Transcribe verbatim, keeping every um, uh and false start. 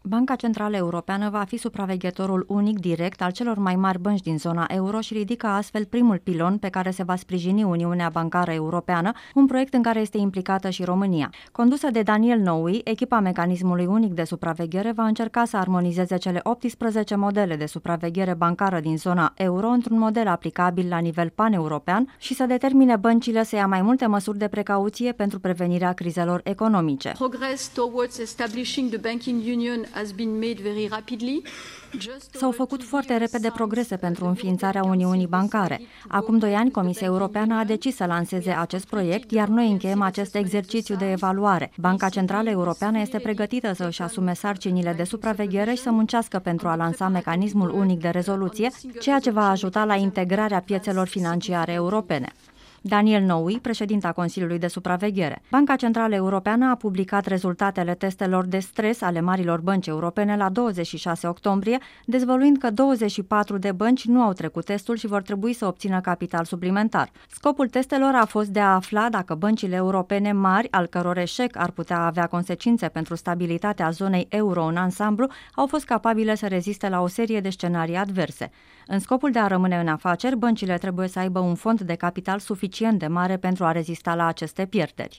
Banca Centrală Europeană va fi supraveghetorul unic direct al celor mai mari bănci din zona euro și ridică astfel primul pilon pe care se va sprijini Uniunea Bancară Europeană, un proiect în care este implicată și România. Condusă de Daniel Noui, echipa mecanismului unic de supraveghere va încerca să armonizeze cele optsprezece modele de supraveghere bancară din zona euro într-un model aplicabil la nivel paneuropean și să determine băncile să ia mai multe măsuri de precauție pentru prevenirea crizelor economice. Progress towards establishing the banking union has been made very rapidly. S-au făcut foarte repede progrese pentru înființarea Uniunii Bancare. Acum doi ani, Comisia Europeană a decis să lanseze acest proiect, iar noi încheiem acest exercițiu de evaluare. Banca Centrală Europeană este pregătită să își asume sarcinile de supraveghere și să muncească pentru a lansa mecanismul unic de rezoluție, ceea ce va ajuta la integrarea piețelor financiare europene. Daniel Noui, președinta Consiliului de Supraveghere. Banca Centrală Europeană a publicat rezultatele testelor de stres ale marilor bănci europene la douăzeci și șase octombrie, dezvăluind că douăzeci și patru de bănci nu au trecut testul și vor trebui să obțină capital suplimentar. Scopul testelor a fost de a afla dacă băncile europene mari, al căror eșec ar putea avea consecințe pentru stabilitatea zonei euro în ansamblu, au fost capabile să reziste la o serie de scenarii adverse. În scopul de a rămâne în afaceri, băncile trebuie să aibă un fond de capital suficient de mare pentru a rezista la aceste pierderi.